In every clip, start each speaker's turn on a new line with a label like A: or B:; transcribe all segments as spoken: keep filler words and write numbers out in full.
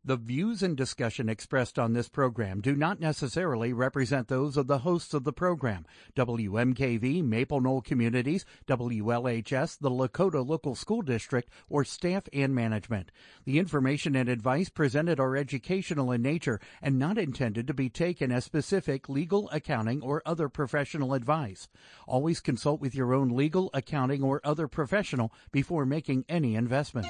A: The views and discussion expressed on this program do not necessarily represent those of the hosts of the program, W M K V, Maple Knoll Communities, W L H S, the Lakota Local School District, or staff and management. The information and advice presented are educational in nature and not intended to be taken as specific legal, accounting, or other professional advice. Always consult with your own legal, accounting, or other professional before making any investment.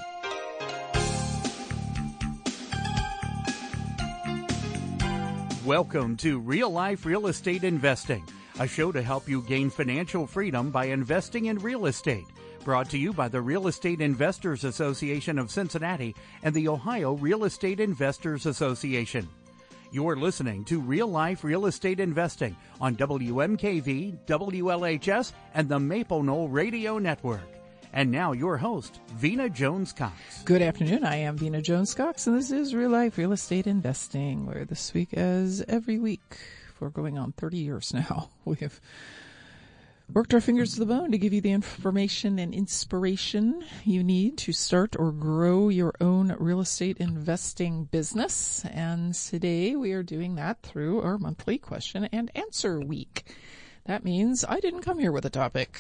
A: Welcome to Real Life Real Estate Investing, a show to help you gain financial freedom by investing in real estate. Brought to you by the Real Estate Investors Association of Cincinnati and the Ohio Real Estate Investors Association. You're listening to Real Life Real Estate Investing on W M K V, W L H S, and the Maple Knoll Radio Network. And now your host, Vena Jones-Cox.
B: Good afternoon. I am Vena Jones-Cox, and this is Real Life Real Estate Investing, where this week, as every week, for going on thirty years now, we have worked our fingers to the bone to give you the information and inspiration you need to start or grow your own real estate investing business. And today we are doing that through our monthly question and answer week. That means I didn't come here with a topic.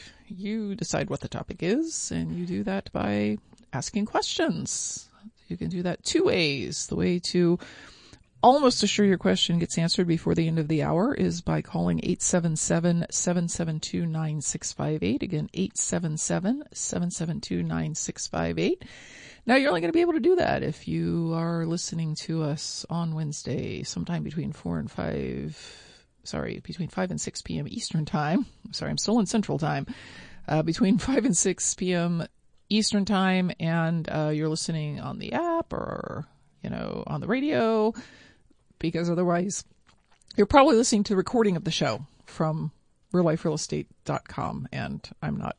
B: You decide what the topic is, and you do that by asking questions. You can do that two ways. The way to almost assure your question gets answered before the end of the hour is by calling eight seven seven, seven seven two, nine six five eight. Again, eight seven seven, seven seven two, nine six five eight. Now, you're only going to be able to do that if you are listening to us on Wednesday, sometime between four and five Sorry, between five and six p.m. Eastern Time. Sorry, I'm still in Central Time. Uh, between five and six p.m. Eastern Time, and uh, you're listening on the app or, you know, on the radio, because otherwise you're probably listening to the recording of the show from real life real estate dot com, and I'm not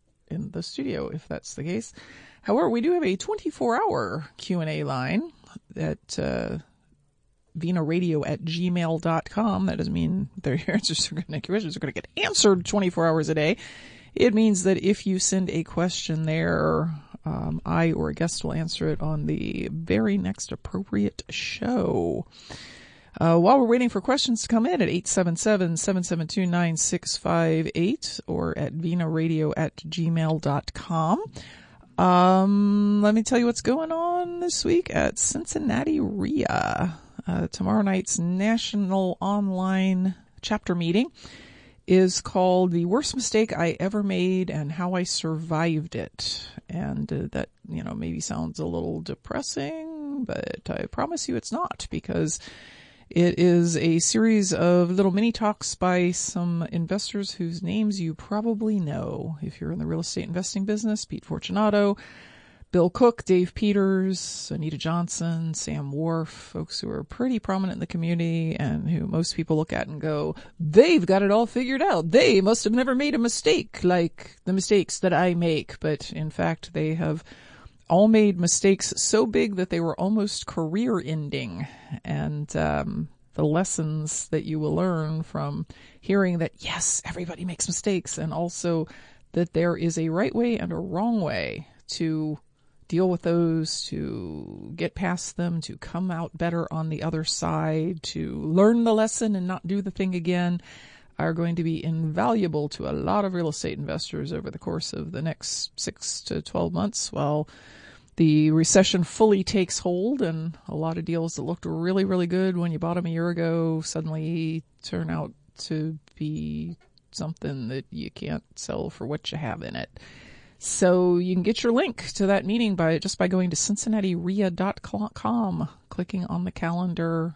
B: in the studio if that's the case. However, we do have a twenty-four hour Q and A line that uh Vena Radio at gmail dot com. That doesn't mean their answers are going to, questions are going to get answered twenty-four hours a day. It means that if you send a question there, um, I or a guest will answer it on the very next appropriate show. Uh, while we're waiting for questions to come in at eight seven seven, seven seven two, nine six five eight or at Vena Radio at gmail dot com. Um, let me tell you what's going on this week at Cincinnati R I A. Uh, tomorrow night's national online chapter meeting is called The Worst Mistake I Ever Made and How I Survived It. And uh, that, you know, maybe sounds a little depressing, but I promise you it's not, because it is a series of little mini talks by some investors whose names you probably know. If you're in the real estate investing business, Pete Fortunato, Bill Cook, Dave Peters, Anita Johnson, Sam Wharf, folks who are pretty prominent in the community and who most people look at and go, they've got it all figured out. They must have never made a mistake like the mistakes that I make. But in fact, they have all made mistakes so big that they were almost career ending. And um, the lessons that you will learn from hearing that, yes, everybody makes mistakes, and also that there is a right way and a wrong way to deal with those, to get past them, to come out better on the other side, to learn the lesson and not do the thing again, are going to be invaluable to a lot of real estate investors over the course of the next six to twelve months while the recession fully takes hold, and a lot of deals that looked really, really good when you bought them a year ago suddenly turn out to be something that you can't sell for what you have in it. So you can get your link to that meeting by just by going to cincinnati R I A dot com, clicking on the calendar,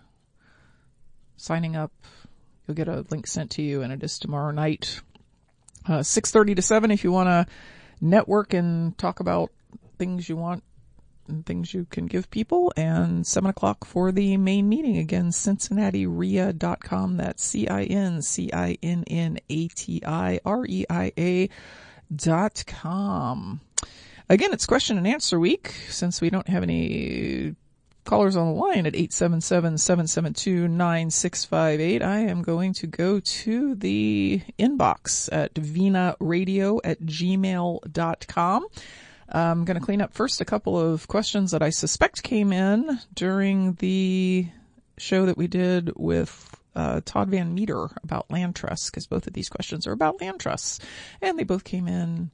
B: signing up. You'll get a link sent to you, and it is tomorrow night, uh, six thirty to seven if you want to network and talk about things you want and things you can give people, and seven o'clock for the main meeting. Again, cincinnati R I A dot com. That's C I N C I N N A T I R E I A dot com. Again, it's question and answer week. Since we don't have any callers on the line at eight seven seven, seven seven two, nine six five eight, I am going to go to the inbox at Vena Radio at gmail dot com. I'm going to clean up first a couple of questions that I suspect came in during the show that we did with uh, Todd Van Meter about land trusts, because both of these questions are about land trusts, and they both came in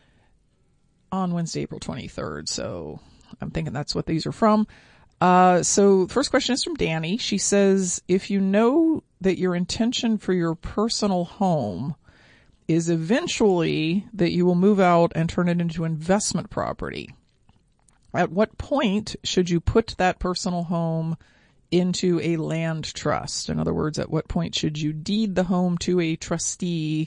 B: on Wednesday, April twenty-third. So I'm thinking that's what these are from. Uh, so the first question is from Danny. She says, if you know that your intention for your personal home is eventually that you will move out and turn it into investment property, at what point should you put that personal home into a land trust? In other words, at what point should you deed the home to a trustee,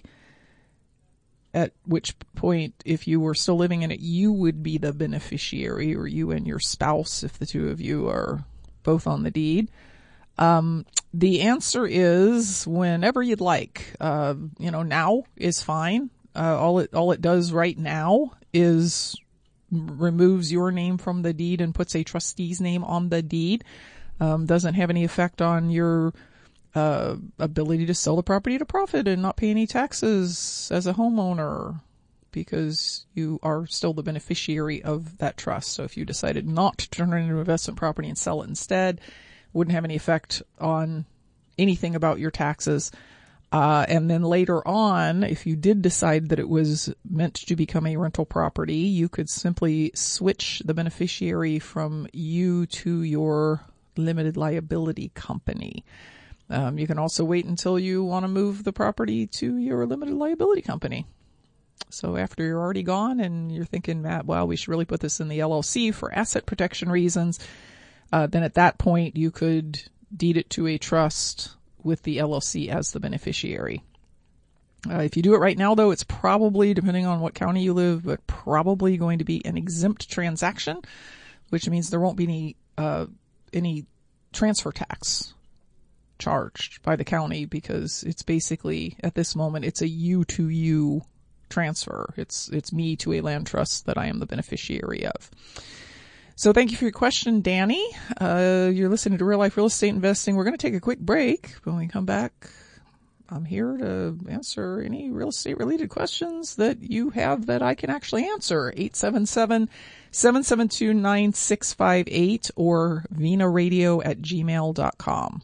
B: at which point, if you were still living in it, you would be the beneficiary, or you and your spouse, if the two of you are both on the deed? Um, the answer is whenever you'd like. Uh, you know, now is fine. Uh, all it, all it does right now is removes your name from the deed and puts a trustee's name on the deed. Um, doesn't have any effect on your, uh, ability to sell the property at a profit and not pay any taxes as a homeowner, because you are still the beneficiary of that trust. So if you decided not to turn it into investment property and sell it instead, wouldn't have any effect on anything about your taxes. Uh, and then later on, if you did decide that it was meant to become a rental property, you could simply switch the beneficiary from you to your limited liability company. Um, you can also wait until you want to move the property to your limited liability company. So after you're already gone and you're thinking, Matt, well, we should really put this in the L L C for asset protection reasons, Uh, then at that point, you could deed it to a trust with the L L C as the beneficiary. Uh, if you do it right now, though, it's probably, depending on what county you live, but probably going to be an exempt transaction, which means there won't be any, uh, any transfer tax charged by the county, because it's basically, at this moment, it's a you to you transfer. It's, it's me to a land trust that I am the beneficiary of. So thank you for your question, Danny. Uh, you're listening to Real Life Real Estate Investing. We're going to take a quick break. When we come back, I'm here to answer any real estate related questions that you have that I can actually answer. eight seven seven, seven seven two, nine six five eight or vina radio at gmail dot com.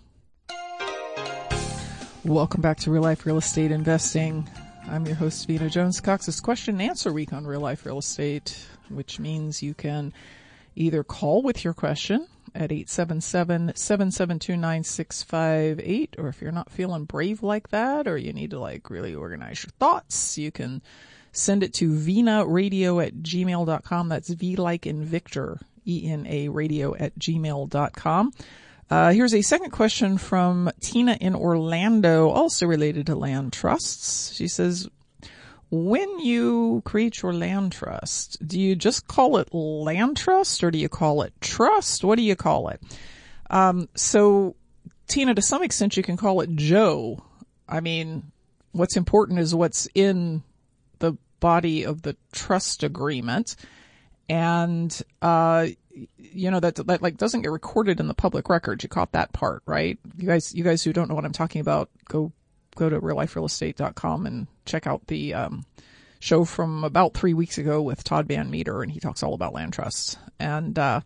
B: Welcome back to Real Life Real Estate Investing. I'm your host, Vina Jones Cox. It's question and answer week on Real Life Real Estate, which means you can either call with your question at eight seven seven, seven seven two, nine six five eight, or if you're not feeling brave like that, or you need to like really organize your thoughts, you can send it to vina radio at gmail dot com. That's V like in Victor, E N A radio at gmail dot com. Uh, here's a second question from Tina in Orlando, also related to land trusts. She says, when you create your land trust, do you just call it land trust, or do you call it trust? What do you call it? Um, so, Tina, to some extent, you can call it Joe. I mean, what's important is what's in the body of the trust agreement. And, uh, you know, that, that like doesn't get recorded in the public record. You caught that part, right? You guys, you guys who don't know what I'm talking about, go go to real life real estate dot com and check out the um, show from about three weeks ago with Todd Van Meter, and he talks all about land trusts. And uh,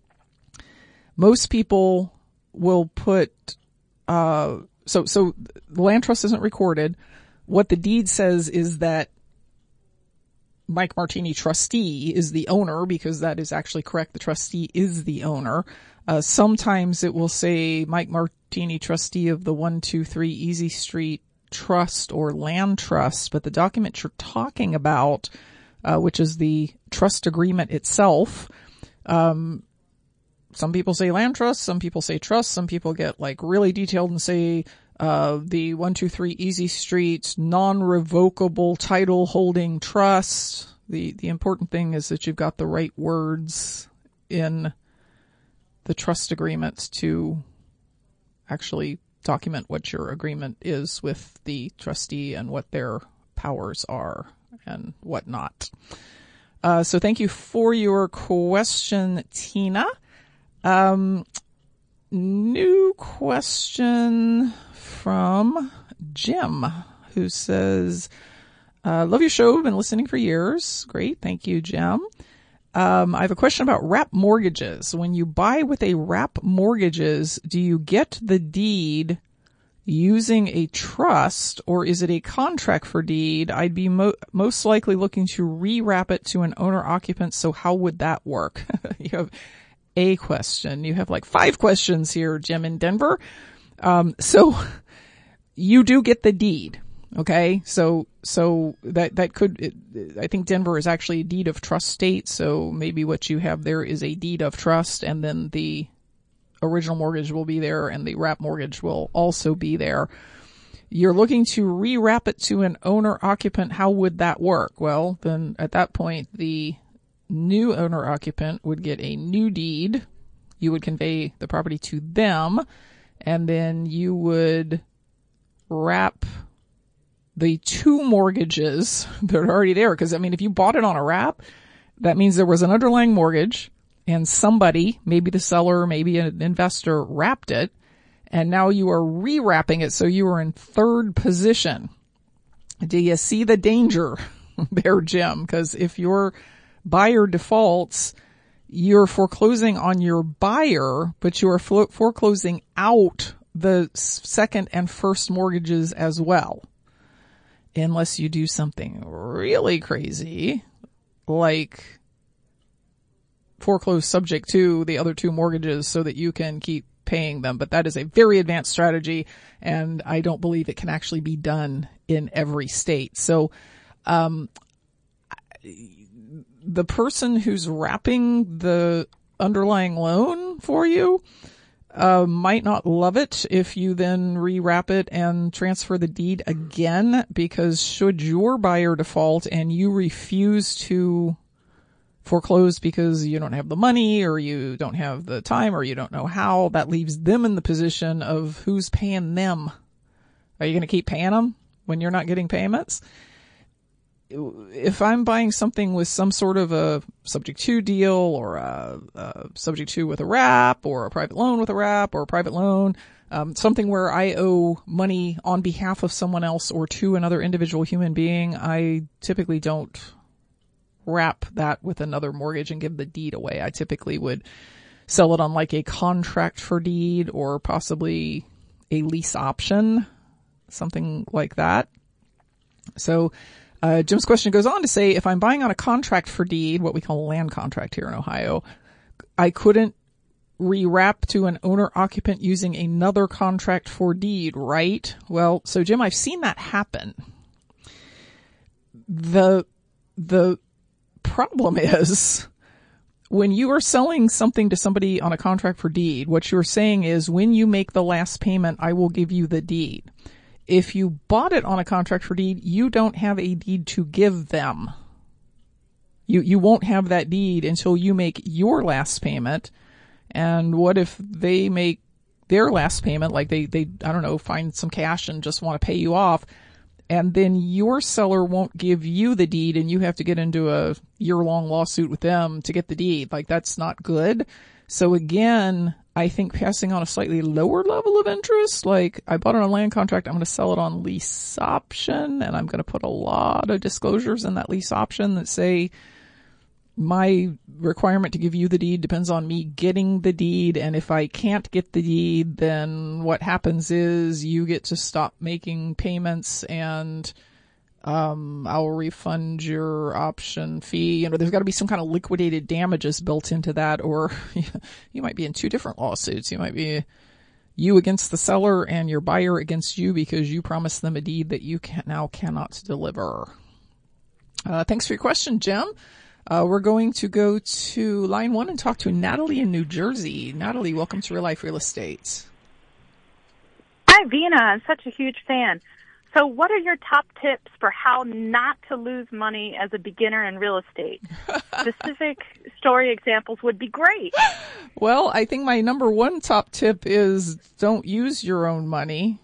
B: most people will put uh, so so the land trust isn't recorded. What the deed says is that Mike Martini, trustee, is the owner, because that is actually correct. The trustee is the owner. Uh, sometimes it will say Mike Martini, trustee of the one two three Easy Street Trust or Land Trust, but the document you're talking about, uh, which is the trust agreement itself, um, some people say land trust, some people say trust, some people get like really detailed and say uh, the one two three Easy Street non-revocable title holding trust. The, the important thing is that you've got the right words in the trust agreement to actually document what your agreement is with the trustee and what their powers are and whatnot. Uh, so thank you for your question, Tina. Um, new question from Jim, who says, uh, love your show. Been listening for years. Great. Thank you, Jim. Um, I have a question about wrap mortgages. When you buy with a wrap mortgages, do you get the deed using a trust, or is it a contract for deed? I'd be mo- most likely looking to re-wrap it to an owner-occupant, so how would that work? You have a question. You have like five questions here, Jim in Denver. Um, so you do get the deed. Okay. So, so that, that could, it, I think Denver is actually a deed of trust state. So maybe what you have there is a deed of trust, and then the original mortgage will be there and the wrap mortgage will also be there. You're looking to re-wrap it to an owner occupant. How would that work? Well, then at that point, the new owner occupant would get a new deed. You would convey the property to them, and then you would wrap the two mortgages that are already there. Because, I mean, if you bought it on a wrap, that means there was an underlying mortgage and somebody, maybe the seller, maybe an investor, wrapped it, and now you are re-wrapping it, so you are in third position. Do you see the danger there, Jim? Because if your buyer defaults, you're foreclosing on your buyer, but you are foreclosing out the second and first mortgages as well. Unless you do something really crazy, like foreclose subject to the other two mortgages so that you can keep paying them. But that is a very advanced strategy, and I don't believe it can actually be done in every state. So, um, the person who's wrapping the underlying loan for you, uh, might not love it if you then re-wrap it and transfer the deed again, because should your buyer default and you refuse to foreclosed because you don't have the money or you don't have the time or you don't know how, that leaves them in the position of who's paying them. Are you going to keep paying them when you're not getting payments? If I'm buying something with some sort of a subject to deal or a, a subject to with a wrap or a private loan with a wrap or a private loan, um, something where I owe money on behalf of someone else or to another individual human being, I typically don't wrap that with another mortgage and give the deed away. I typically would sell it on like a contract for deed or possibly a lease option, something like that. So, uh, Jim's question goes on to say, if I'm buying on a contract for deed, what we call a land contract here in Ohio, I couldn't re-wrap to an owner occupant using another contract for deed, right? Well, so Jim, I've seen that happen. The, the, problem is when you are selling something to somebody on a contract for deed, what you're saying is when you make the last payment, I will give you the deed. If you bought it on a contract for deed, you don't have a deed to give them. You, you won't have that deed until you make your last payment. And what if they make their last payment, like they, they, I don't know, find some cash and just want to pay you off, and then your seller won't give you the deed and you have to get into a year-long lawsuit with them to get the deed. Like, that's not good. So again, I think passing on a slightly lower level of interest, like I bought it on a land contract, I'm going to sell it on lease option, and I'm going to put a lot of disclosures in that lease option that say my requirement to give you the deed depends on me getting the deed, and if I can't get the deed, then what happens is you get to stop making payments and um I'll refund your option fee. You know, there's got to be some kind of liquidated damages built into that, or you might be in two different lawsuits. You might be you against the seller and your buyer against you because you promised them a deed that you can now cannot deliver. Uh, thanks for your question, Jim. Uh, we're going to go to line one and talk to Natalie in New Jersey. Natalie, welcome to Real Life Real Estate.
C: Hi, Vena. I'm such a huge fan. So what are your top tips for how not to lose money as a beginner in real estate? Specific story examples would be great.
B: Well, I think my number one top tip is don't use your own money.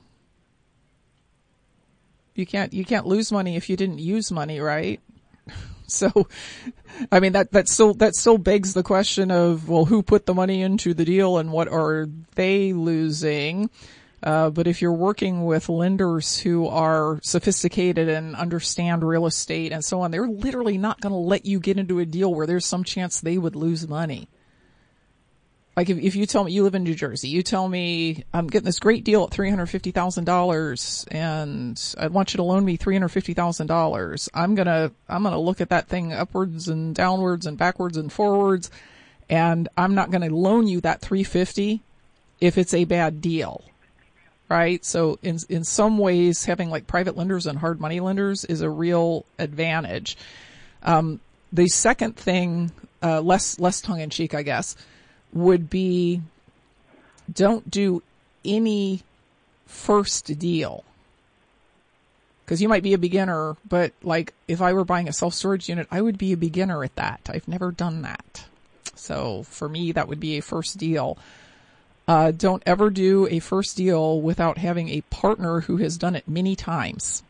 B: You can't, you can't lose money if you didn't use money, right? So, I mean, that, that still, that still begs the question of, well, who put the money into the deal and what are they losing? Uh, but if you're working with lenders who are sophisticated and understand real estate and so on, they're literally not going to let you get into a deal where there's some chance they would lose money. Like if, if you tell me you live in New Jersey, you tell me I'm getting this great deal at three hundred fifty thousand dollars and I want you to loan me three hundred fifty thousand dollars. I'm going to, I'm going to look at that thing upwards and downwards and backwards and forwards. And I'm not going to loan you that three hundred fifty thousand dollars if it's a bad deal. Right? So in, in some ways, having like private lenders and hard money lenders is a real advantage. Um, the second thing, uh, less, less tongue in cheek, I guess, would be don't do any first deal. Cause you might be a beginner, but like if I were buying a self-storage unit, I would be a beginner at that. I've never done that. So for me, that would be a first deal. Uh, don't ever do a first deal without having a partner who has done it many times.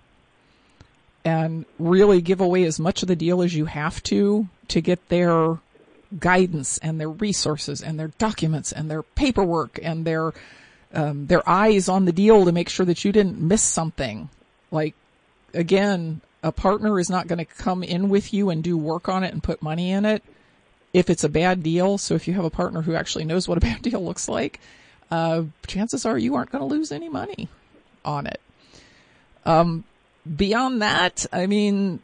B: And really give away as much of the deal as you have to to get their guidance and their resources and their documents and their paperwork and their um, their eyes on the deal to make sure that you didn't miss something. Like, again, a partner is not going to come in with you and do work on it and put money in it if it's a bad deal. So if you have a partner who actually knows what a bad deal looks like, uh, chances are you aren't going to lose any money on it. Um, beyond that, I mean,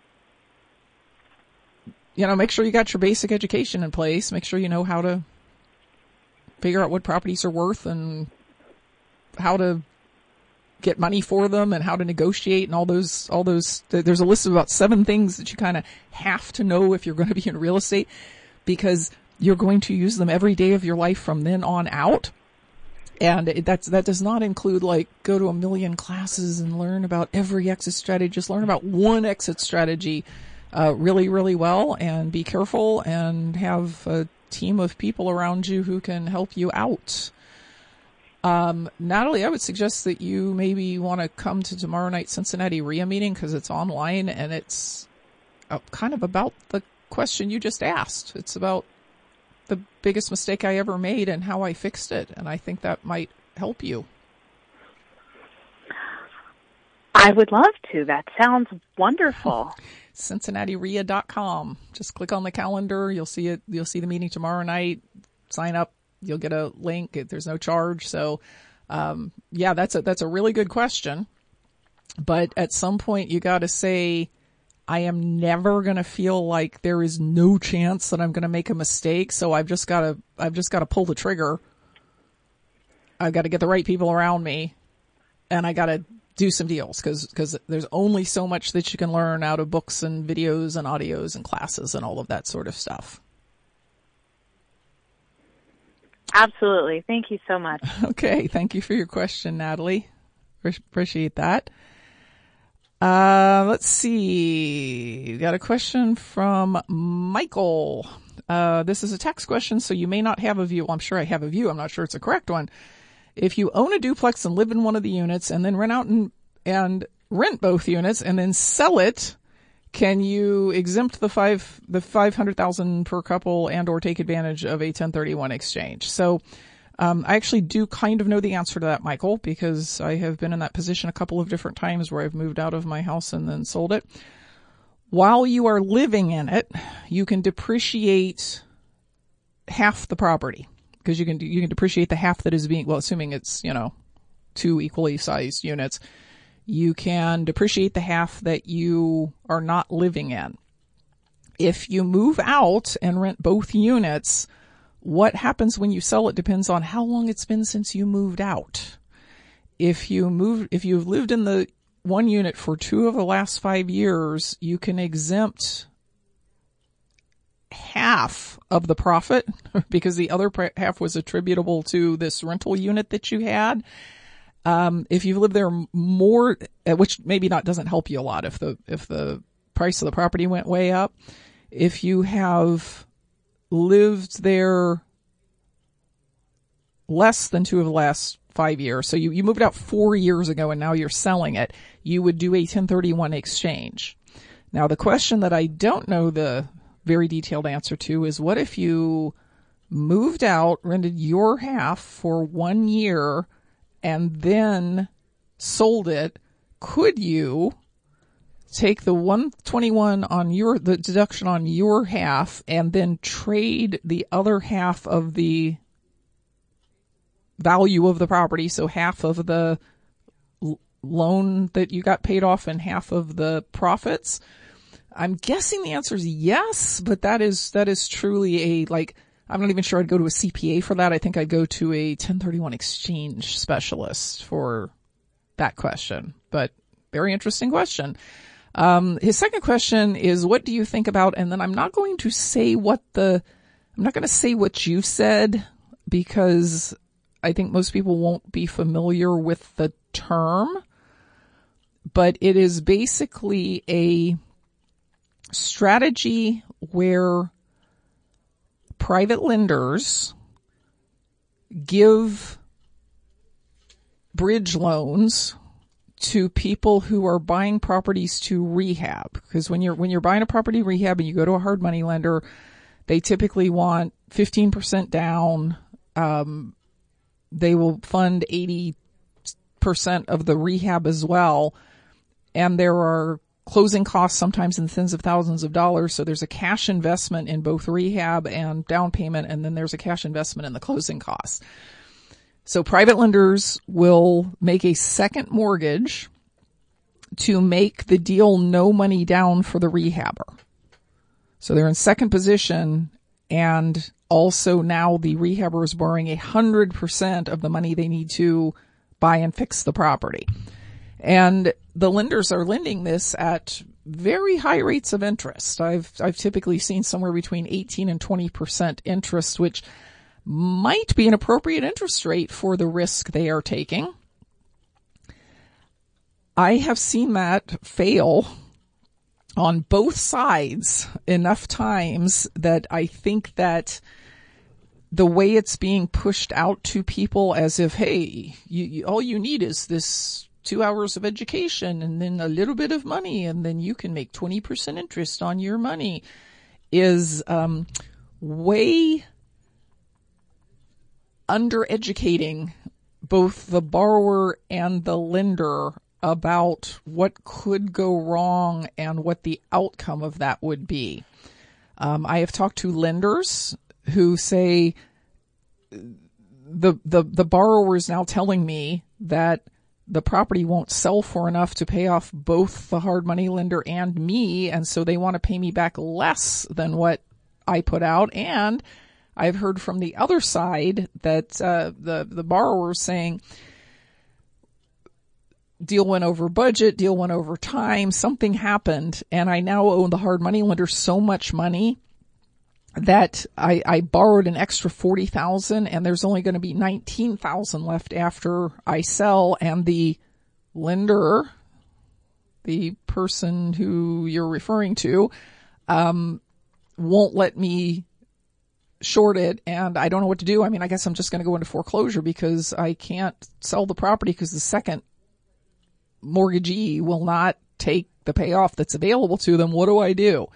B: you know, make sure you got your basic education in place. Make sure you know how to figure out what properties are worth and how to get money for them and how to negotiate and all those, all those, there's a list of about seven things that you kind of have to know if you're going to be in real estate, because you're going to use them every day of your life from then on out. And it, that's, that does not include like go to a million classes and learn about every exit strategy. Just learn about one exit strategy, uh, really, really well, and be careful and have a team of people around you who can help you out. Um, Natalie, I would suggest that you maybe want to come to tomorrow night's Cincinnati R I A meeting because it's online and it's uh, kind of about the question you just asked. It's about the biggest mistake I ever made and how I fixed it. And I think that might help you.
C: I would love to. That sounds wonderful.
B: Cincinnati R I A dot com. Just click on the calendar. You'll see it. You'll see the meeting tomorrow night. Sign up. You'll get a link. There's no charge. So, um, yeah, that's a, that's a really good question. But at some point you got to say, I am never going to feel like there is no chance that I'm going to make a mistake. So I've just got to, I've just got to pull the trigger. I've got to get the right people around me and I got to do some deals because, because there's only so much that you can learn out of books and videos and audios and classes and all of that sort of stuff.
C: Absolutely. Thank you so much.
B: Okay. Thank you for your question, Natalie. Appreciate that. Uh, let's see. We got a question from Michael. Uh, this is a text question, so you may not have a view. Well, I'm sure I have a view. I'm not sure it's a correct one. If you own a duplex and live in one of the units and then rent out and, and rent both units and then sell it, can you exempt the five, the five hundred thousand per couple and or take advantage of a ten thirty-one exchange? So, um, I actually do kind of know the answer to that, Michael, because I have been in that position a couple of different times where I've moved out of my house and then sold it. While you are living in it, you can depreciate half the property because you can, you can depreciate the half that is being, well, assuming it's, you know, two equally sized units. You can depreciate the half that you are not living in. If you move out and rent both units, what happens when you sell it depends on how long it's been since you moved out. If you move, if you've lived in the one unit for two of the last five years, you can exempt half of the profit because the other half was attributable to this rental unit that you had. Um, if you've lived there more, which maybe not doesn't help you a lot if the, if the price of the property went way up. If you have lived there less than two of the last five years, so you, you moved out four years ago and now you're selling it, you would do a ten thirty-one exchange. Now the question that I don't know the very detailed answer to is what if you moved out, rented your half for one year, and then sold it, could you take the one twenty-one on your, the deduction on your half, and then trade the other half of the value of the property, so half of the l- loan that you got paid off and half of the profits? I'm guessing the answer is yes, but that is, that is truly a, like, I'm not even sure I'd go to a C P A for that. I think I'd go to a ten thirty-one exchange specialist for that question, but very interesting question. Um, his second question is, what do you think about, and then I'm not going to say what the, I'm not going to say what you said, because I think most people won't be familiar with the term, but it is basically a strategy where private lenders give bridge loans to people who are buying properties to rehab. Because when you're, when you're buying a property rehab and you go to a hard money lender, they typically want fifteen percent down. Um, they will fund eighty percent of the rehab as well. And there are closing costs sometimes in tens of thousands of dollars. So there's a cash investment in both rehab and down payment. And then there's a cash investment in the closing costs. So private lenders will make a second mortgage to make the deal no money down for the rehabber. So they're in second position, and also now the rehabber is borrowing a hundred percent of the money they need to buy and fix the property. And the lenders are lending this at very high rates of interest. I've, I've typically seen somewhere between eighteen and twenty percent interest, which might be an appropriate interest rate for the risk they are taking. I have seen that fail on both sides enough times that I think that the way it's being pushed out to people as if, hey, you, you, all you need is this two hours of education and then a little bit of money, and then you can make twenty percent interest on your money, is um, way undereducating both the borrower and the lender about what could go wrong and what the outcome of that would be. Um, I have talked to lenders who say the, the, the borrower is now telling me that the property won't sell for enough to pay off both the hard money lender and me. And so they want to pay me back less than what I put out. And I've heard from the other side that, uh, the, the borrower is saying, deal went over budget, deal went over time, something happened, and I now owe the hard money lender so much money that I, I borrowed an extra forty thousand dollars, and there's only going to be nineteen thousand dollars left after I sell, and the lender, the person who you're referring to, um, won't let me short it, and I don't know what to do. I mean, I guess I'm just going to go into foreclosure because I can't sell the property because the second mortgagee will not take the payoff that's available to them. What do I do?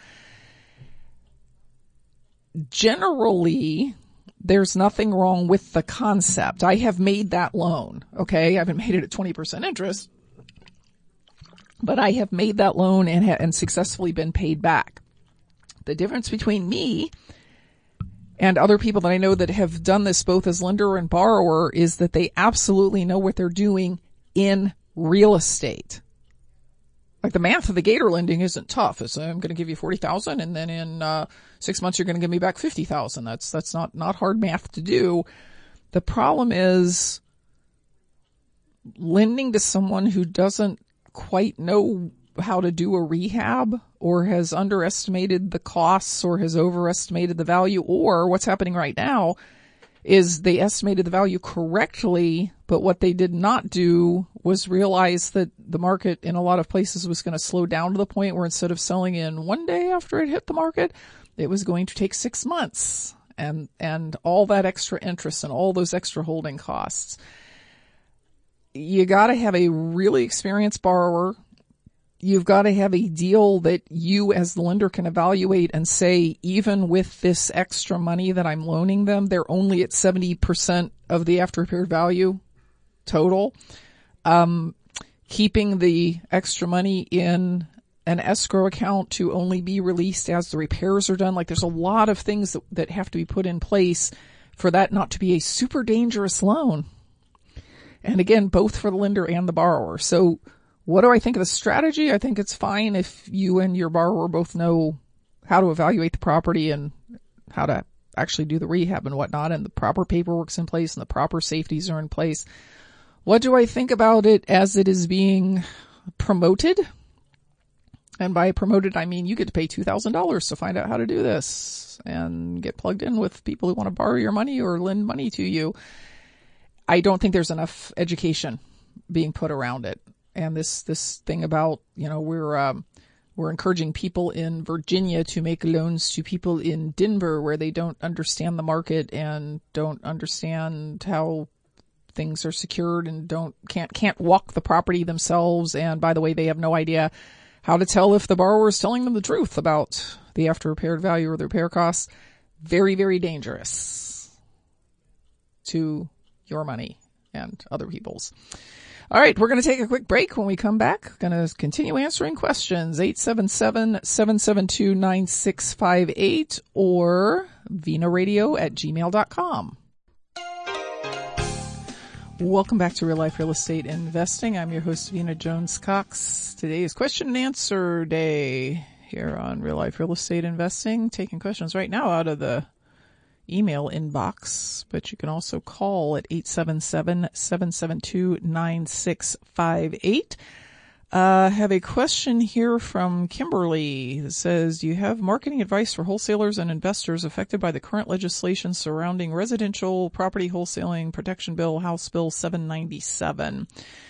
B: Generally, there's nothing wrong with the concept. I have made that loan. Okay. I haven't made it at twenty percent interest, but I have made that loan and, ha- and successfully been paid back. The difference between me and other people that I know that have done this both as lender and borrower is that they absolutely know what they're doing in real estate. Like the math of the Gator lending isn't tough. It's I'm going to give you forty thousand dollars and then in uh six months you're going to give me back fifty thousand dollars. That's that's not not hard math to do. The problem is lending to someone who doesn't quite know how to do a rehab, or has underestimated the costs, or has overestimated the value, or what's happening right now is they estimated the value correctly, but what they did not do was realize that the market in a lot of places was going to slow down to the point where instead of selling in one day after it hit the market, it was going to take six months and, and all that extra interest and all those extra holding costs. You got to have a really experienced borrower. You've got to have a deal that you as the lender can evaluate and say, even with this extra money that I'm loaning them, they're only at seventy percent of the after repaired value total. Um, keeping the extra money in an escrow account to only be released as the repairs are done. Like there's a lot of things that, that have to be put in place for that not to be a super dangerous loan. And again, both for the lender and the borrower. So what do I think of the strategy? I think it's fine if you and your borrower both know how to evaluate the property and how to actually do the rehab and whatnot, and the proper paperwork's in place and the proper safeties are in place. What do I think about it as it is being promoted? And by promoted, I mean you get to pay two thousand dollars to find out how to do this and get plugged in with people who want to borrow your money or lend money to you. I don't think there's enough education being put around it. And this, this thing about, you know, we're, um, we're encouraging people in Virginia to make loans to people in Denver where they don't understand the market and don't understand how things are secured and don't, can't, can't walk the property themselves. And by the way, they have no idea how to tell if the borrower is telling them the truth about the after repaired value or the repair costs. Very, very dangerous to your money and other people's. All right, we're going to take a quick break. When we come back, going to continue answering questions. eight seven seven, seven seven two, nine six five eight or vinaradio at gmail dot com. Welcome back to Real Life Real Estate Investing. I'm your host, Vina Jones Cox. Today is question and answer day here on Real Life Real Estate Investing. Taking questions right now out of the email inbox, but you can also call at eight seven seven, seven seven two, nine six five eight. Uh, have a question here from Kimberly that says, do you have marketing advice for wholesalers and investors affected by the current legislation surrounding residential property wholesaling protection bill, House Bill seven ninety-seven?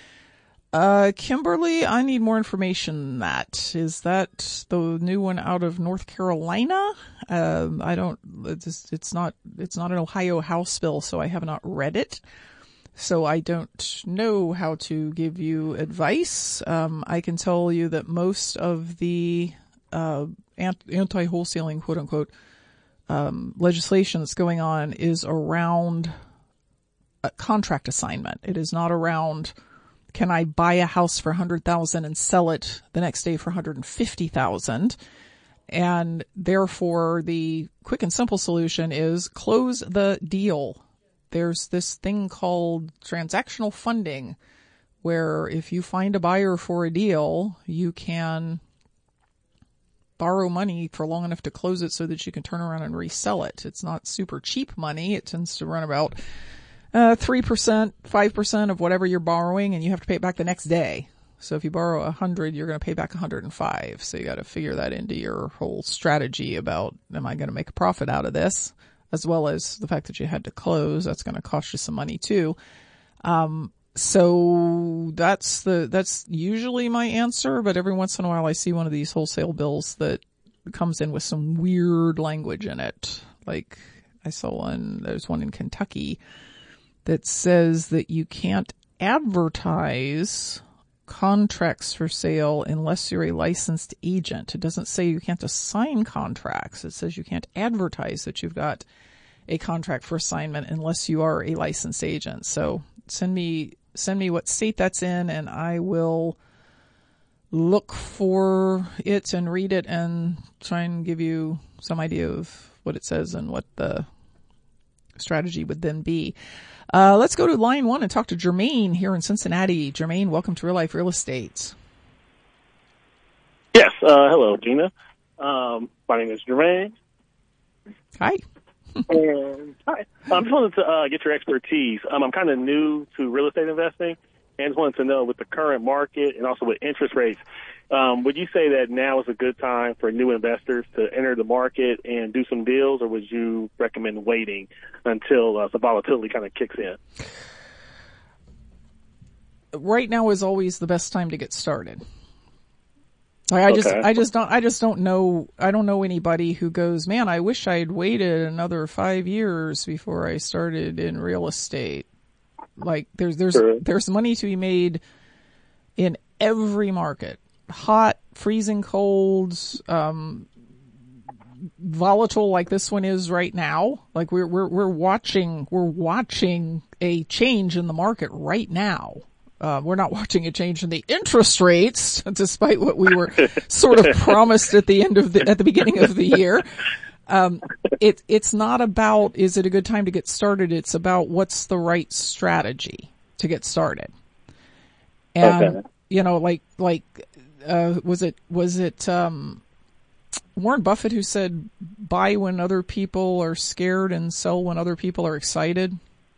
B: Uh, Kimberly, I need more information than that. Is that the new one out of North Carolina? Um, I don't, it's, it's not, it's not an Ohio House bill, so I have not read it. So I don't know how to give you advice. Um, I can tell you that most of the, uh, anti-wholesaling, quote unquote, um, legislation that's going on is around a contract assignment. It is not around, can I buy a house for one hundred thousand dollars and sell it the next day for one hundred fifty thousand dollars? And therefore, the quick and simple solution is close the deal. There's this thing called transactional funding, where if you find a buyer for a deal, you can borrow money for long enough to close it so that you can turn around and resell it. It's not super cheap money. It tends to run about Uh, three percent, five percent of whatever you're borrowing, and you have to pay it back the next day. So if you borrow a hundred, you're going to pay back one hundred five. So you got to figure that into your whole strategy about, am I going to make a profit out of this? As well as the fact that you had to close. That's going to cost you some money too. Um, so that's the, that's usually my answer, but every once in a while I see one of these wholesale bills that comes in with some weird language in it. Like I saw one, there's one in Kentucky that says that you can't advertise contracts for sale unless you're a licensed agent. It doesn't say you can't assign contracts. It says you can't advertise that you've got a contract for assignment unless you are a licensed agent. So send me, send me what state that's in, and I will look for it and read it and try and give you some idea of what it says and what the strategy would then be. Uh, let's go to line one and talk to Jermaine here in Cincinnati. Jermaine, welcome to Real Life Real Estate.
D: Yes. Uh, hello, Gina. Um, my name is Jermaine.
B: Hi.
D: and, hi. I just wanted to uh, get your expertise. Um, I'm kind of new to real estate investing, and just wanted to know, with the current market and also with interest rates, um, would you say that now is a good time for new investors to enter the market and do some deals, or would you recommend waiting until uh, the volatility kind of kicks in?
B: Right now is always the best time to get started. Like, I just, okay. I just don't, I just don't know, I don't know anybody who goes, man, I wish I'd waited another five years before I started in real estate. Like, there's, there's, sure. there's money to be made in every market. Hot, freezing colds, um, volatile like this one is right now. Like we're, we're, we're watching, we're watching a change in the market right now. Uh, we're not watching a change in the interest rates, despite what we were sort of promised at the end of the, at the beginning of the year. Um, it, it's not about, is it a good time to get started? It's about what's the right strategy to get started. And, okay. you know, like, like, uh, was it, was it, um, Warren Buffett who said, buy when other people are scared and sell when other people are excited?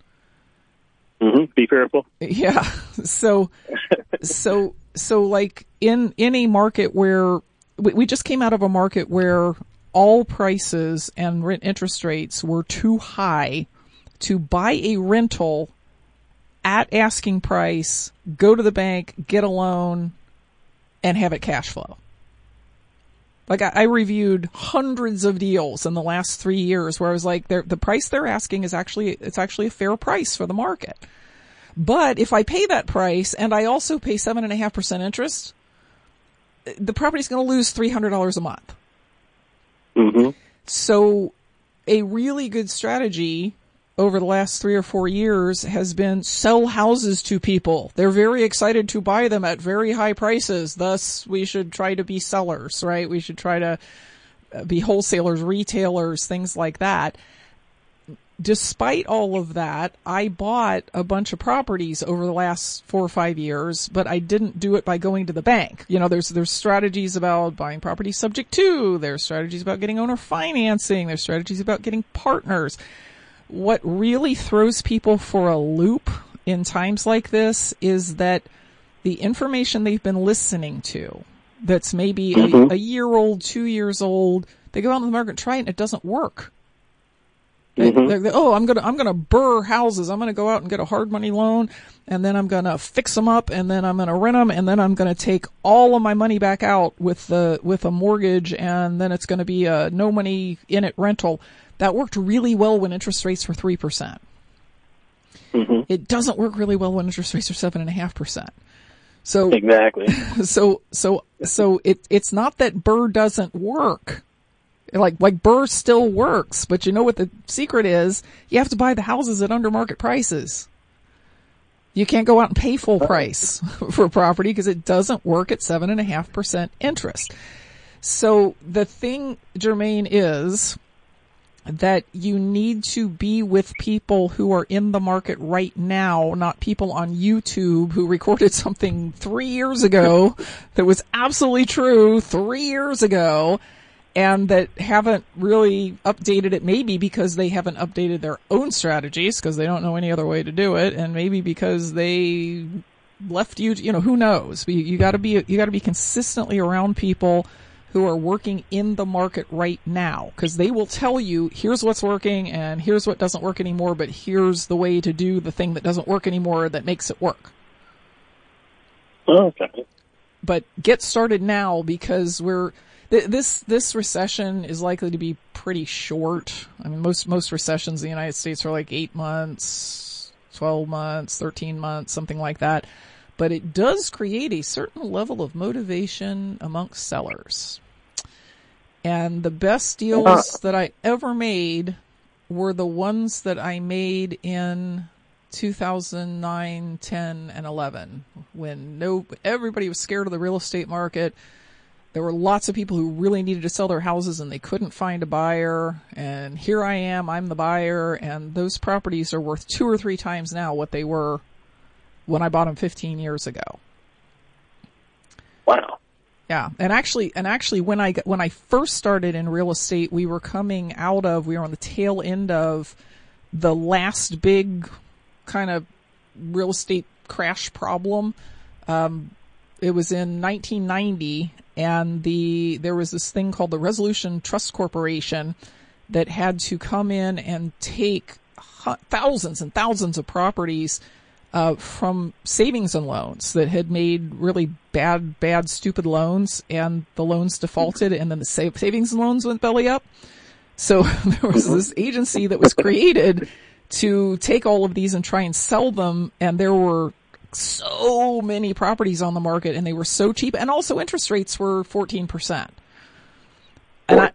D: Mm-hmm. Be fearful.
B: Yeah. So, so, so like in, in a market where we, we just came out of a market where all prices and rent interest rates were too high to buy a rental at asking price, go to the bank, get a loan, and have it cash flow. Like I, I reviewed hundreds of deals in the last three years where I was like, the price they're asking is actually, it's actually a fair price for the market. But if I pay that price and I also pay seven and a half percent interest, the property's going to lose three hundred dollars a month.
D: Mm-hmm.
B: So a really good strategy over the last three or four years has been sell houses to people. They're very excited to buy them at very high prices. Thus, we should try to be sellers, right? We should try to be wholesalers, retailers, things like that. Despite all of that, I bought a bunch of properties over the last four or five years, but I didn't do it by going to the bank. You know, there's, there's strategies about buying property subject to, there's strategies about getting owner financing, there's strategies about getting partners. What really throws people for a loop in times like this is that the information they've been listening to, that's maybe mm-hmm. a, a year old, two years old, they go out in the market and try it and it doesn't work. Mm-hmm. They, they, oh, I'm gonna, I'm gonna burr houses. I'm gonna go out and get a hard money loan, and then I'm gonna fix them up, and then I'm gonna rent them, and then I'm gonna take all of my money back out with the, with a mortgage, and then it's gonna be a no money in it rental. That worked really well when interest rates were three percent. Mm-hmm. It doesn't work really well when interest rates are seven and a half percent. So
D: exactly.
B: So so so it it's not that burr doesn't work. Like, like burr still works, but you know what the secret is? You have to buy the houses at under market prices. You can't go out and pay full price for a property because it doesn't work at seven and a half percent interest. So the thing, Jermaine, is that you need to be with people who are in the market right now, not people on YouTube who recorded something three years ago that was absolutely true three years ago. And that haven't really updated it, maybe because they haven't updated their own strategies because they don't know any other way to do it, and maybe because they left you, you know, who knows? You, you gotta be, you gotta be consistently around people who are working in the market right now, because they will tell you, here's what's working and here's what doesn't work anymore, but here's the way to do the thing that doesn't work anymore that makes it work.
D: Okay.
B: But get started now because we're, This, this recession is likely to be pretty short. I mean, most, most recessions in the United States are like eight months, twelve months, thirteen months, something like that. But it does create a certain level of motivation amongst sellers. And the best deals that I ever made were the ones that I made in two thousand nine, ten, and eleven, when no, everybody was scared of the real estate market. There were lots of people who really needed to sell their houses and they couldn't find a buyer. And here I am, I'm the buyer, and those properties are worth two or three times now what they were when I bought them fifteen years ago.
D: Wow.
B: Yeah. And actually, and actually when I, when I first started in real estate, we were coming out of, we were on the tail end of the last big kind of real estate crash problem. Um, it was in nineteen ninety. And the, there was this thing called the Resolution Trust Corporation that had to come in and take thousands and thousands of properties, uh, from savings and loans that had made really bad, bad, stupid loans, and the loans defaulted, and then the save, savings and loans went belly up. So there was this agency that was created to take all of these and try and sell them, and there were so many properties on the market and they were so cheap, and also interest rates were fourteen percent. And I,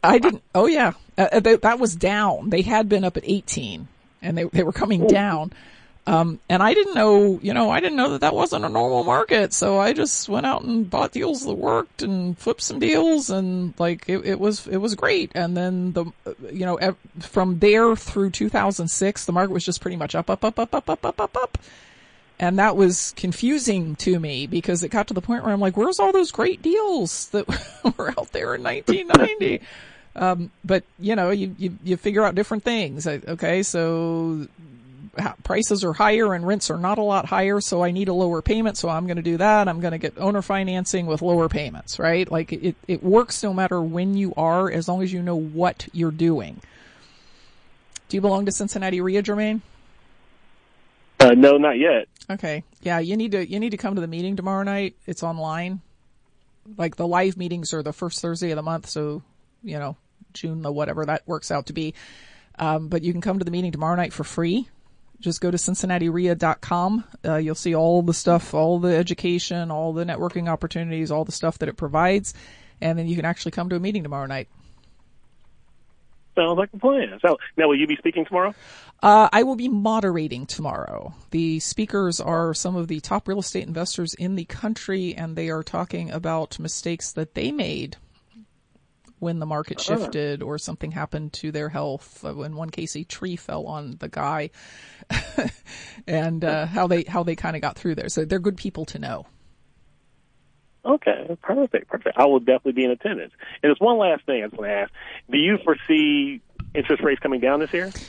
B: I didn't. Oh yeah, uh, they, that was down. They had been up at eighteen, and they they were coming Ooh. down. Um, and I didn't know, you know, I didn't know that that wasn't a normal market. So I just went out and bought deals that worked and flipped some deals, and like it, it was it was great. And then the, you know, ev- from there through two thousand six, the market was just pretty much up, up, up, up, up, up, up, up, up. And that was confusing to me because it got to the point where I'm like, where's all those great deals that were out there in nineteen ninety? um, but you know, you, you, you figure out different things. Okay. So prices are higher and rents are not a lot higher. So I need a lower payment. So I'm going to do that. I'm going to get owner financing with lower payments, right? Like it, it works no matter when you are, as long as you know what you're doing. Do you belong to Cincinnati R I A, Jermaine?
D: Uh, no, not yet.
B: Okay. Yeah, you need to, you need to come to the meeting tomorrow night. It's online. Like the live meetings are the first Thursday of the month. So, you know, June, the whatever that works out to be. Um, but you can come to the meeting tomorrow night for free. Just go to Cincinnati R I A dot com. Uh, you'll see all the stuff, all the education, all the networking opportunities, all the stuff that it provides. And then you can actually come to a meeting tomorrow night.
D: Sounds like a plan. So now, will you be speaking tomorrow?
B: Uh, I will be moderating tomorrow. The speakers are some of the top real estate investors in the country, and they are talking about mistakes that they made when the market shifted or something happened to their health. In one case, a tree fell on the guy, and uh, how they how they kind of got through there. So they're good people to know.
D: Okay, perfect, perfect. I will definitely be in attendance. And there's one last thing I just want to ask. Do you foresee interest rates coming down this year?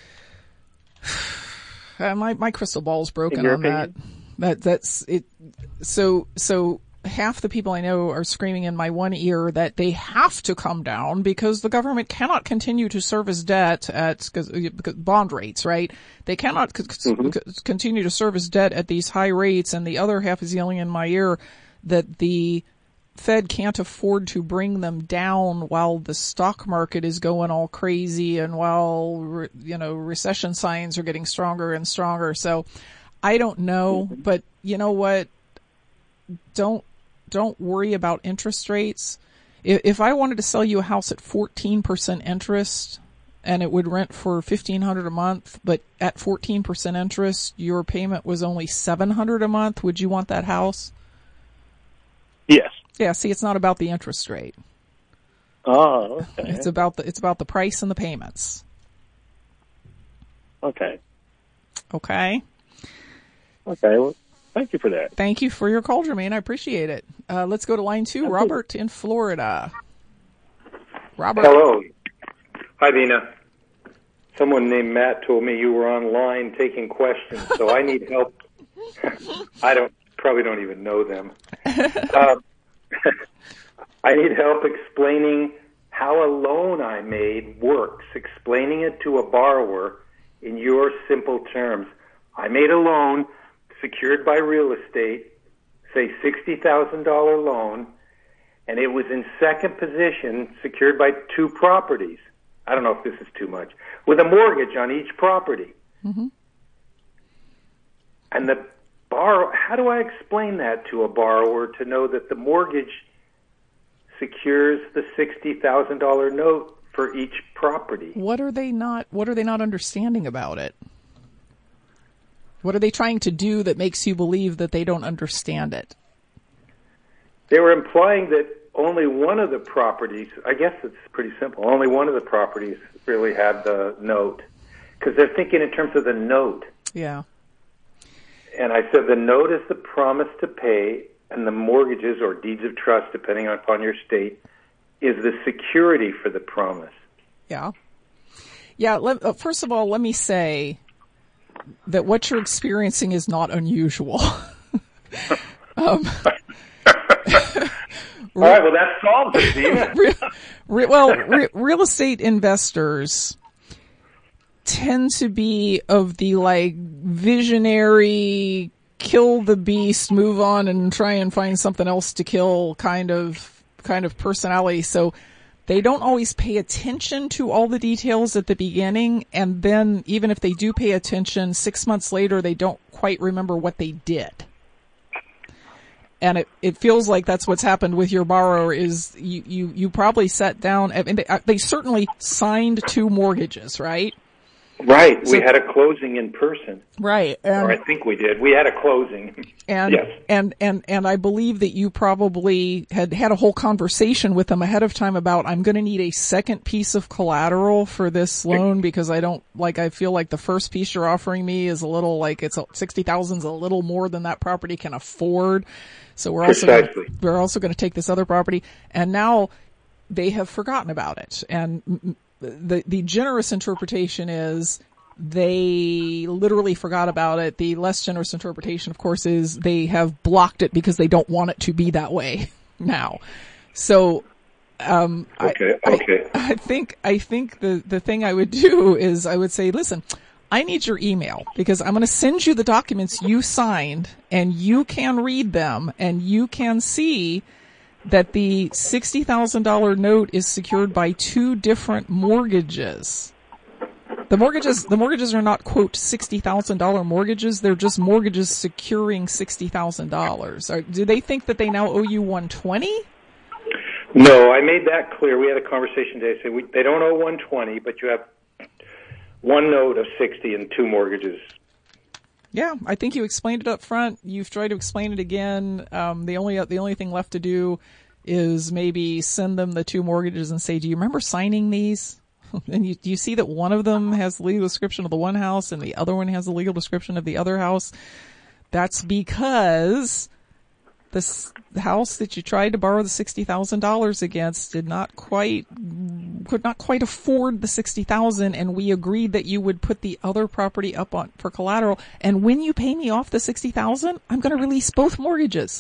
B: Uh, my, my crystal ball is broken on
D: opinion?
B: that. That, that's it. So, so half the people I know are screaming in my one ear that they have to come down because the government cannot continue to service debt at cause, because bond rates, right? They cannot c- mm-hmm. c- continue to service debt at these high rates. And the other half is yelling in my ear that the Fed can't afford to bring them down while the stock market is going all crazy and while, you know, recession signs are getting stronger and stronger. So I don't know, but you know what? Don't, don't worry about interest rates. If, if I wanted to sell you a house at fourteen percent interest and it would rent for fifteen hundred dollars a month, but at fourteen percent interest, your payment was only seven hundred dollars a month, would you want that house?
D: Yes.
B: Yeah, see, it's not about the interest rate.
D: Oh, okay.
B: It's about the, it's about the price and the payments.
D: Okay.
B: Okay.
D: Okay. Well, thank you for that.
B: Thank you for your call, Jermaine. I appreciate it. Uh, let's go to line two. Robert in Florida. Robert.
E: Hello. Hi, Vina. Someone named Matt told me you were online taking questions, so I need help. I don't, probably don't even know them. Uh, I need help explaining how a loan I made works, explaining it to a borrower in your simple terms. I made a loan secured by real estate, say sixty thousand dollars loan, and it was in second position, secured by two properties. I don't know if this is too much, with a mortgage on each property. Mm-hmm. And the borrower, how do I explain that to a borrower to know that the mortgage secures the sixty thousand dollars note for each property?
B: What are they not, what are they not understanding about it? What are they trying to do that makes you believe that they don't understand it?
E: They were implying that only one of the properties, I guess it's pretty simple, only one of the properties really had the note. Because they're thinking in terms of the note.
B: Yeah.
E: And I said the note is the promise to pay, and the mortgages or deeds of trust, depending upon your state, is the security for the promise.
B: Yeah. Yeah, let, uh, first of all, let me say that what you're experiencing is not unusual. um,
E: all right, well, that solves it, Dina.
B: re, re, well, re, real estate investors tend to be of the like visionary, kill the beast, move on and try and find something else to kill kind of, kind of personality. So they don't always pay attention to all the details at the beginning. And then even if they do pay attention, six months later, they don't quite remember what they did. And it, it feels like that's what's happened with your borrower is you, you, you probably sat down and they, they certainly signed two mortgages, right?
E: Right.
B: So,
E: we had a closing in person.
B: Right. And,
E: or I think we did. We had a closing.
B: And,
E: yes.
B: and, and, and I believe that you probably had had a whole conversation with them ahead of time about, I'm going to need a second piece of collateral for this loan because I don't, like, I feel like the first piece you're offering me is a little, like, it's sixty thousand is a little more than that property can afford. So we're also, gonna, we're also going to take this other property. And now they have forgotten about it. And the, the generous interpretation is they literally forgot about it. The less generous interpretation, of course, is they have blocked it because they don't want it to be that way now. So, um,
E: okay,
B: I,
E: okay.
B: I, I think, I think the, the thing I would do is I would say, listen, I need your email because I'm going to send you the documents you signed and you can read them and you can see that the sixty thousand dollars note is secured by two different mortgages. The mortgages, the mortgages are not, quote, sixty thousand dollars mortgages. They're just mortgages securing sixty thousand dollars. Do they think that they now owe you one hundred twenty dollars?
E: No, I made that clear. We had a conversation today. Say we, they don't owe one hundred twenty dollars, but you have one note of sixty and two mortgages.
B: Yeah, I think you explained it up front. You've tried to explain it again. Um, the only the only thing left to do is maybe send them the two mortgages and say, do you remember signing these? And you, do you see that one of them has the legal description of the one house and the other one has the legal description of the other house? That's because this the house that you tried to borrow the sixty thousand dollars against did not quite, could not quite afford the sixty thousand dollars, and we agreed that you would put the other property up on for collateral. And when you pay me off the sixty thousand dollars, I'm going to release both mortgages.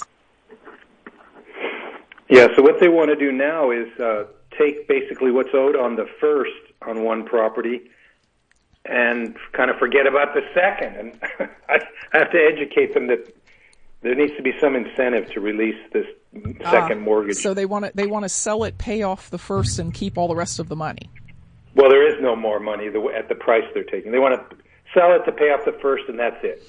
E: Yeah, so what they want to do now is uh, take basically what's owed on the first on one property and kind of forget about the second. And I have to educate them that there needs to be some incentive to release this second
B: ah,
E: mortgage.
B: So they want to they want to sell it, pay off the first, and keep all the rest of the money.
E: Well, there is no more money at the price they're taking. They want to sell it to pay off the first, and that's it.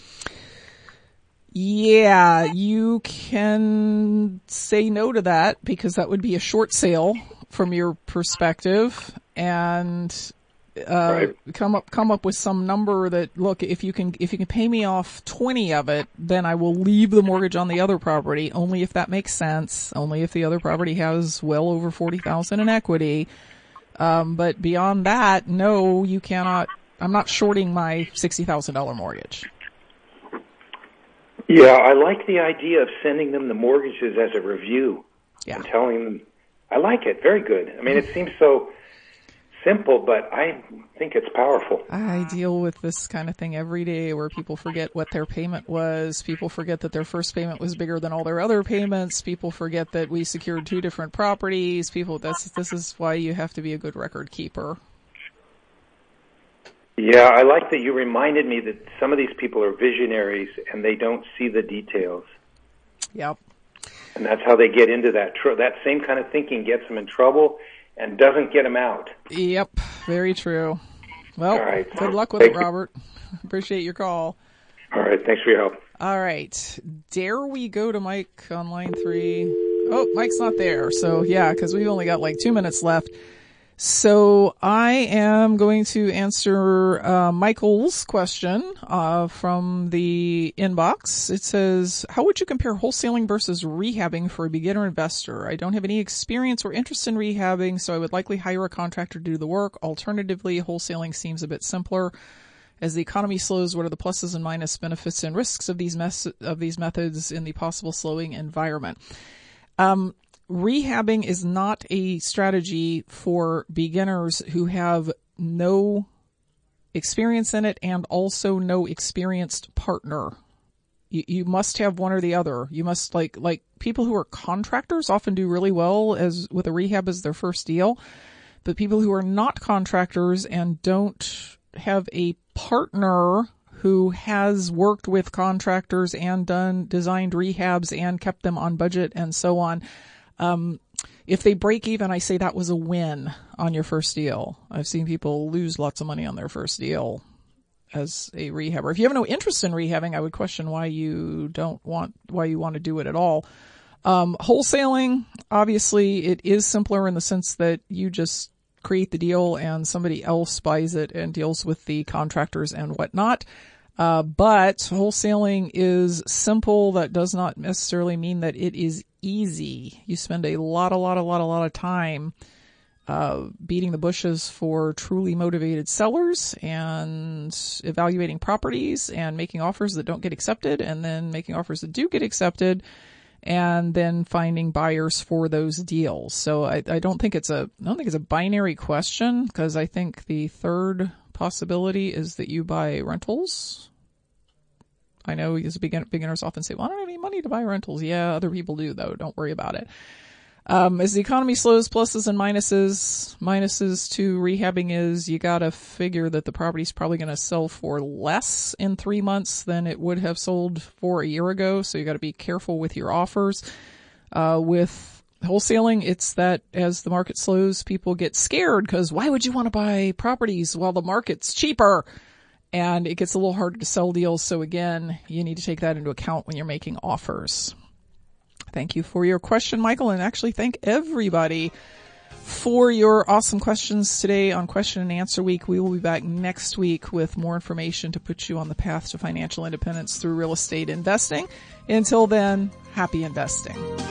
B: Yeah, you can say no to that because that would be a short sale from your perspective, and uh right. come up come up with some number that, look, if you can if you can pay me off twenty of it, then I will leave the mortgage on the other property, only if that makes sense, only if the other property has well over forty thousand in equity. Um but beyond that, no, you cannot. I'm not shorting my sixty thousand dollars mortgage.
E: Yeah, I like the idea of sending them the mortgages as a review
B: yeah.
E: and telling them. I like it. Very good. I mean, it seems so simple, but I think it's powerful.
B: I deal with this kind of thing every day where people forget what their payment was. People forget that their first payment was bigger than all their other payments. People forget that we secured two different properties. People, that's, this is why you have to be a good record keeper.
E: Yeah, I like that you reminded me that some of these people are visionaries and they don't see the details.
B: Yep.
E: And that's how they get into that. Tr- that same kind of thinking gets them in trouble and doesn't get them out.
B: Yep, very true. Well,
E: all right.
B: Good luck with
E: Thank
B: it, Robert. Appreciate your call.
E: All right, thanks for your help.
B: All right. Dare we go to Mike on line three? Oh, Mike's not there. So, yeah, because we've only got like two minutes left. So I am going to answer uh, Michael's question uh, from the inbox. It says, how would you compare wholesaling versus rehabbing for a beginner investor? I don't have any experience or interest in rehabbing, so I would likely hire a contractor to do the work. Alternatively, wholesaling seems a bit simpler. As the economy slows, what are the pluses and minus benefits and risks of these mes- of these methods in the possible slowing environment? Um, Rehabbing is not a strategy for beginners who have no experience in it and also no experienced partner. You, you must have one or the other. You must like, like people who are contractors often do really well as with a rehab as their first deal. But people who are not contractors and don't have a partner who has worked with contractors and done designed rehabs and kept them on budget and so on, Um, if they break even, I say that was a win on your first deal. I've seen people lose lots of money on their first deal. as a rehabber. If you have no interest in rehabbing, I would question why you don't want, why you want to do it at all. Um, wholesaling, obviously it is simpler in the sense that you just create the deal and somebody else buys it and deals with the contractors and whatnot. Uh, but wholesaling is simple. That does not necessarily mean that it is easy. You spend a lot, a lot, a lot, a lot of time uh, beating the bushes for truly motivated sellers and evaluating properties and making offers that don't get accepted and then making offers that do get accepted and then finding buyers for those deals. So I, I don't think it's a, I don't think it's a binary question, because I think the third possibility is that you buy rentals. I know as beginner, beginners often say, well, I don't have any money to buy rentals. Yeah, other people do though. Don't worry about it. Um, as the economy slows, pluses and minuses, minuses to rehabbing is you gotta figure that the property's probably gonna sell for less in three months than it would have sold for a year ago. So you gotta be careful with your offers. Uh, with wholesaling, it's that as the market slows, people get scared because why would you want to buy properties while the market's cheaper? And it gets a little harder to sell deals. So again, you need to take that into account when you're making offers. Thank you for your question, Michael, and actually thank everybody for your awesome questions today on Question and Answer Week. We will be back next week with more information to put you on the path to financial independence through real estate investing. Until then, happy investing.